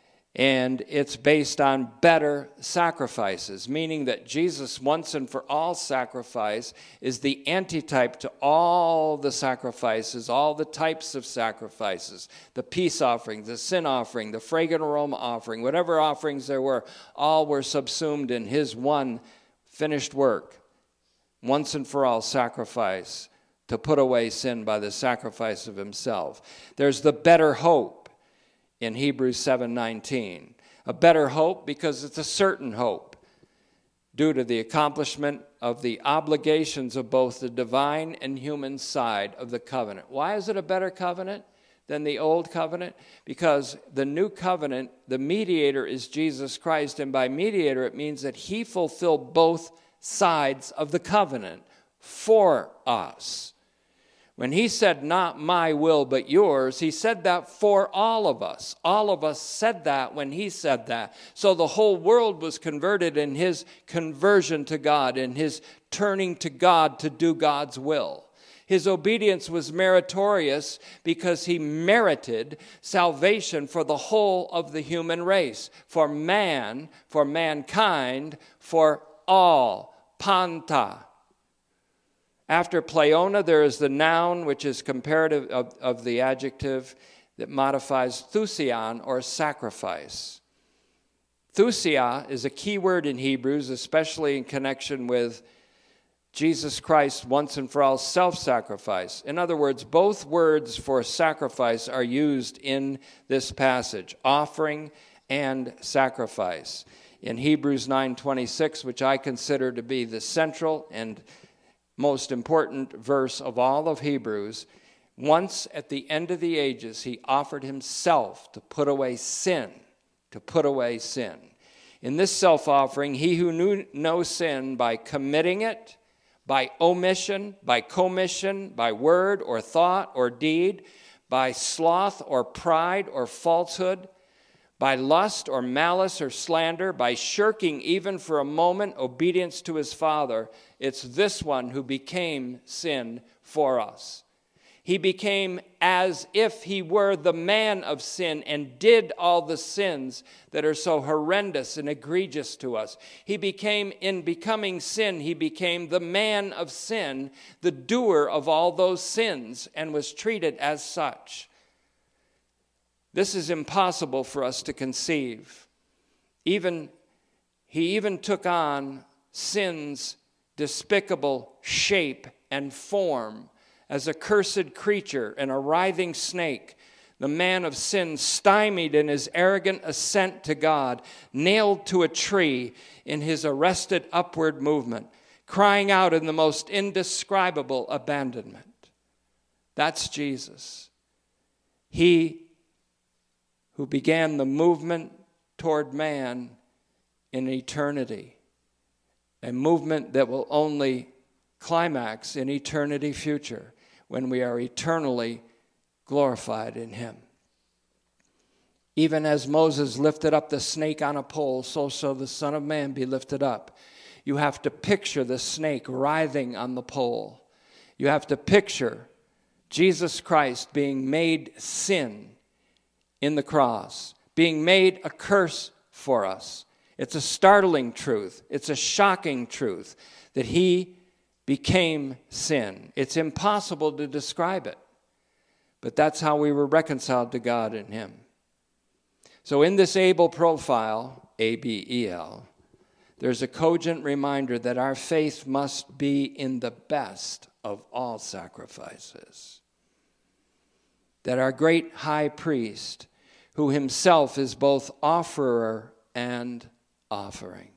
Speaker 1: And it's based on better sacrifices, meaning that Jesus' once and for all sacrifice is the antitype to all the sacrifices, all the types of sacrifices, the peace offering, the sin offering, the fragrant aroma offering, whatever offerings there were, all were subsumed in his one finished work, once and for all sacrifice to put away sin by the sacrifice of himself. There's the better hope in Hebrews 7:19. A better hope because it's a certain hope due to the accomplishment of the obligations of both the divine and human side of the covenant. Why is it a better covenant than the old covenant? Because the new covenant, the mediator is Jesus Christ, and by mediator it means that he fulfilled both sides of the covenant for us. When he said, not my will, but yours, he said that for all of us. All of us said that when he said that. So the whole world was converted in his conversion to God, in his turning to God to do God's will. His obedience was meritorious because he merited salvation for the whole of the human race, for man, for mankind, for all. Panta. After pleiona, there is the noun, which is comparative of the adjective that modifies thusion, or sacrifice. Thusia is a key word in Hebrews, especially in connection with Jesus Christ once and for all self-sacrifice. In other words, both words for sacrifice are used in this passage, offering and sacrifice. In Hebrews 9:26, which I consider to be the central and most important verse of all of Hebrews, once at the end of the ages, he offered himself to put away sin, to put away sin. In this self-offering, he who knew no sin by committing it, by omission, by commission, by word or thought or deed, by sloth or pride or falsehood, by lust or malice or slander, by shirking even for a moment obedience to his Father, it's this one who became sin for us. He became as if he were the man of sin and did all the sins that are so horrendous and egregious to us. He became, in becoming sin, he became the man of sin, the doer of all those sins, and was treated as such. This is impossible for us to conceive. He even took on sin's despicable shape and form as a cursed creature and a writhing snake. The man of sin, stymied in his arrogant ascent to God, nailed to a tree in his arrested upward movement, crying out in the most indescribable abandonment. That's Jesus. He who began the movement toward man in eternity, a movement that will only climax in eternity future when we are eternally glorified in him. Even as Moses lifted up the snake on a pole, so shall the Son of Man be lifted up. You have to picture the snake writhing on the pole. You have to picture Jesus Christ being made sin in the cross, being made a curse for us. It's a startling truth. It's a shocking truth that he became sin. It's impossible to describe it, but that's how we were reconciled to God in him. So in this Abel profile, A-B-E-L, there's a cogent reminder that our faith must be in the best of all sacrifices. That our great high priest, who himself is both offerer and offering.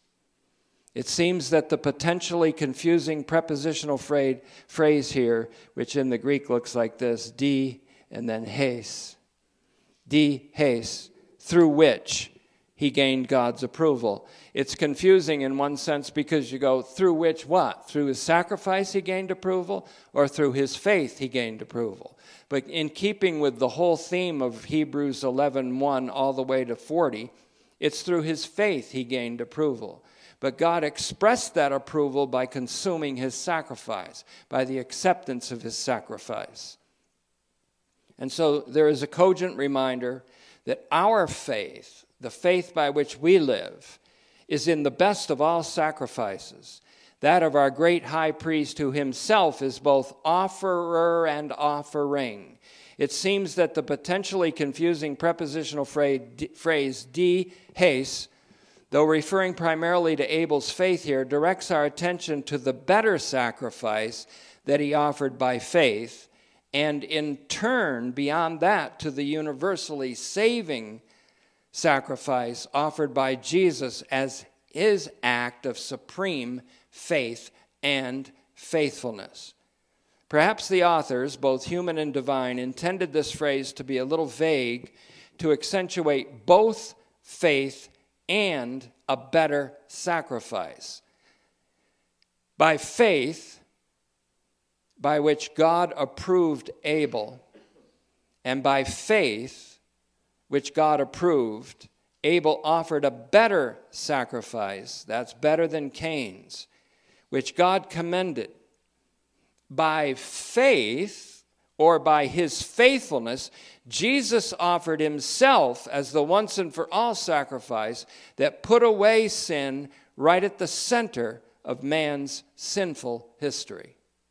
Speaker 1: It seems that the potentially confusing prepositional phrase here, which in the Greek looks like this, di and then hes, di hes, through which he gained God's approval. It's confusing in one sense because you go, through which what? Through his sacrifice he gained approval, or through his faith he gained approval? But in keeping with the whole theme of Hebrews 11:1 all the way to 40, it's through his faith he gained approval. But God expressed that approval by consuming his sacrifice, by the acceptance of his sacrifice. And so there is a cogent reminder that our faith, the faith by which we live, is in the best of all sacrifices, that of our great high priest who himself is both offerer and offering. It seems that the potentially confusing prepositional phrase di hes, though referring primarily to Abel's faith here, directs our attention to the better sacrifice that he offered by faith, and in turn, beyond that, to the universally saving sacrifice offered by Jesus as his act of supreme faith and faithfulness. Perhaps the authors, both human and divine, intended this phrase to be a little vague to accentuate both faith and a better sacrifice. By faith, by which God approved Abel, and by faith, which God approved, Abel offered a better sacrifice, that's better than Cain's, which God commended. By faith, or by his faithfulness, Jesus offered himself as the once and for all sacrifice that put away sin right at the center of man's sinful history.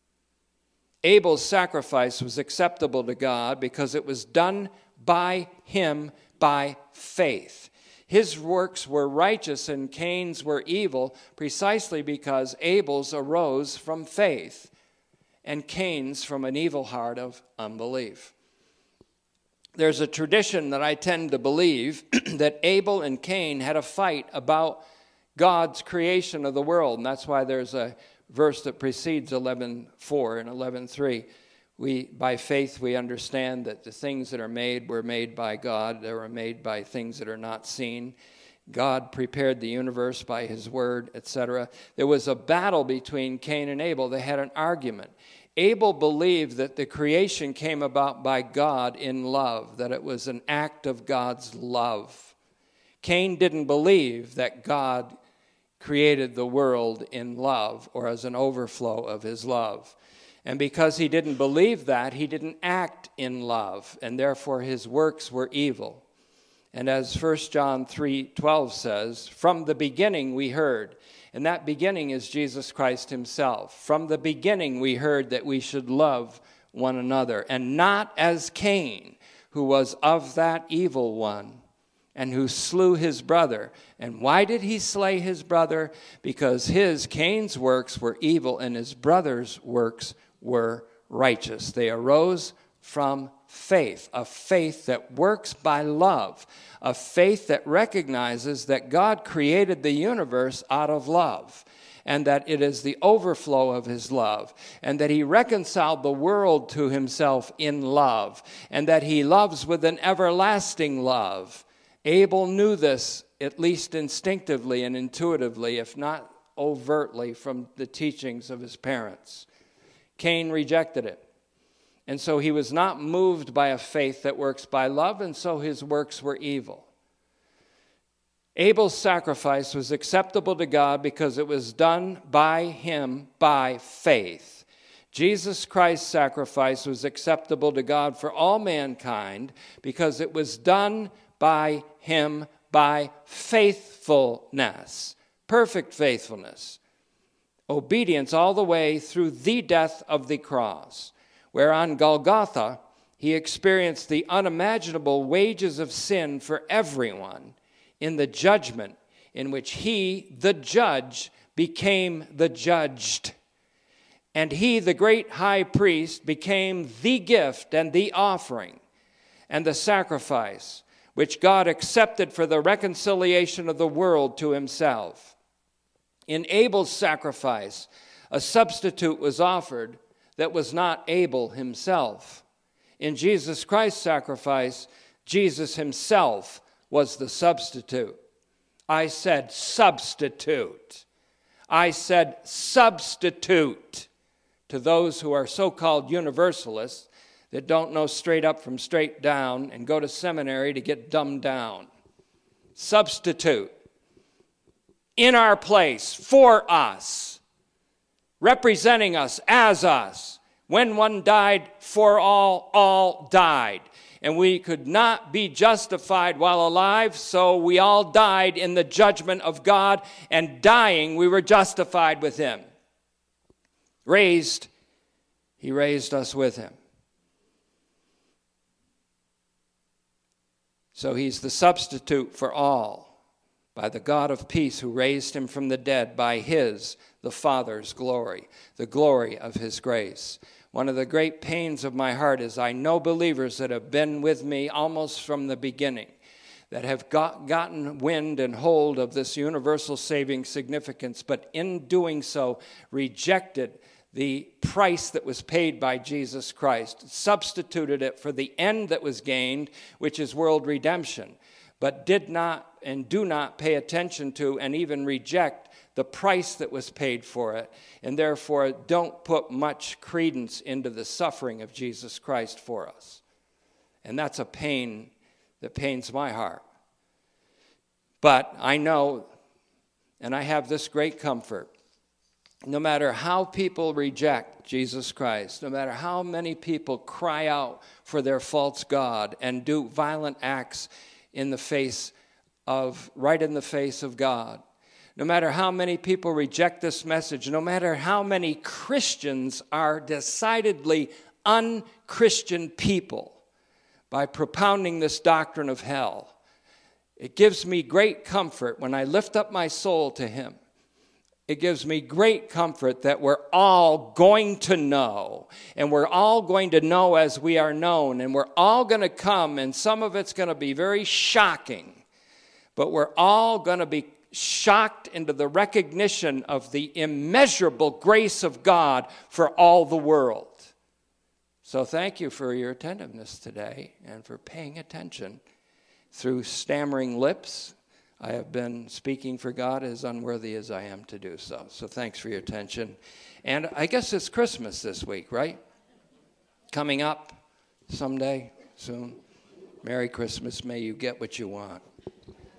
Speaker 1: Abel's sacrifice was acceptable to God because it was done by him by faith. His works were righteous and Cain's were evil precisely because Abel's arose from faith and Cain's from an evil heart of unbelief. There's a tradition that I tend to believe that Abel and Cain had a fight about God's creation of the world, and that's why there's a verse that precedes 11:4 and 11:3. By faith, we understand that the things that are made were made by God. They were made by things that are not seen. God prepared the universe by his word, etc. There was a battle between Cain and Abel. They had an argument. Abel believed that the creation came about by God in love, that it was an act of God's love. Cain didn't believe that God created the world in love or as an overflow of his love. And because he didn't believe that, he didn't act in love, and therefore his works were evil. And as 1 John 3:12 says, from the beginning we heard, and that beginning is Jesus Christ himself. From the beginning we heard that we should love one another, and not as Cain, who was of that evil one, and who slew his brother. And why did he slay his brother? Because Cain's works were evil, and his brother's works were righteous. They arose from faith, a faith that works by love, a faith that recognizes that God created the universe out of love, and that it is the overflow of his love, and that he reconciled the world to himself in love, and that he loves with an everlasting love. Abel knew this at least instinctively and intuitively, if not overtly, from the teachings of his parents. Cain rejected it. And so he was not moved by a faith that works by love, and so his works were evil. Abel's sacrifice was acceptable to God because it was done by him by faith. Jesus Christ's sacrifice was acceptable to God for all mankind because it was done by him by faithfulness, perfect faithfulness, obedience all the way through the death of the cross, where on Golgotha he experienced the unimaginable wages of sin for everyone in the judgment in which he, the judge, became the judged. And he, the great high priest, became the gift and the offering and the sacrifice which God accepted for the reconciliation of the world to himself. In Abel's sacrifice, a substitute was offered that was not Abel himself. In Jesus Christ's sacrifice, Jesus himself was the substitute. I said substitute. I said substitute to those who are so-called universalists that don't know straight up from straight down and go to seminary to get dumbed down. Substitute. In our place, for us, representing us as us. When one died for all died. And we could not be justified while alive, so we all died in the judgment of God, and dying, we were justified with him. Raised, he raised us with him. So he's the substitute for all, by the God of peace who raised him from the dead, by his, the Father's glory, the glory of his grace. One of the great pains of my heart is I know believers that have been with me almost from the beginning, that have gotten wind and hold of this universal saving significance, but in doing so rejected the price that was paid by Jesus Christ, substituted it for the end that was gained, which is world redemption, but did not and do not pay attention to and even reject the price that was paid for it, and therefore don't put much credence into the suffering of Jesus Christ for us. And that's a pain that pains my heart. But I know, and I have this great comfort, no matter how people reject Jesus Christ, no matter how many people cry out for their false god and do violent acts in the face of, right in the face of God, no matter how many people reject this message, no matter how many Christians are decidedly unchristian people by propounding this doctrine of hell, it gives me great comfort when I lift up my soul to him. It gives me great comfort that we're all going to know, and we're all going to know as we are known, and we're all going to come, and some of it's going to be very shocking, but we're all going to be shocked into the recognition of the immeasurable grace of God for all the world. So thank you for your attentiveness today and for paying attention. Through stammering lips, I have been speaking for God as unworthy as I am to do so. So thanks for your attention. And I guess it's Christmas this week, right? Coming up someday, soon. Merry Christmas. May you get what you want.